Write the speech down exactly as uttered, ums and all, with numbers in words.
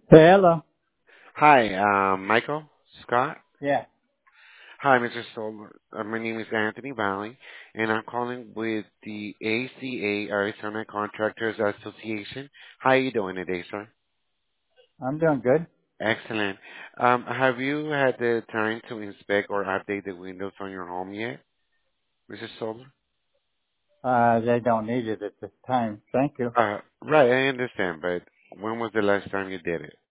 Hello. Hi, um, Michael Scott. Yeah, Hi, mister Solar. Uh, my name is Anthony Valley, and I'm calling with the A C A Arizona Contractors Association. How are you doing today, sir? I'm doing good. Excellent. Um, have you had the time to inspect or update the windows on your home yet, mister Solar? Uh, they don't need it at this time. Thank you. Uh, right, I understand, but when was the last time you did it?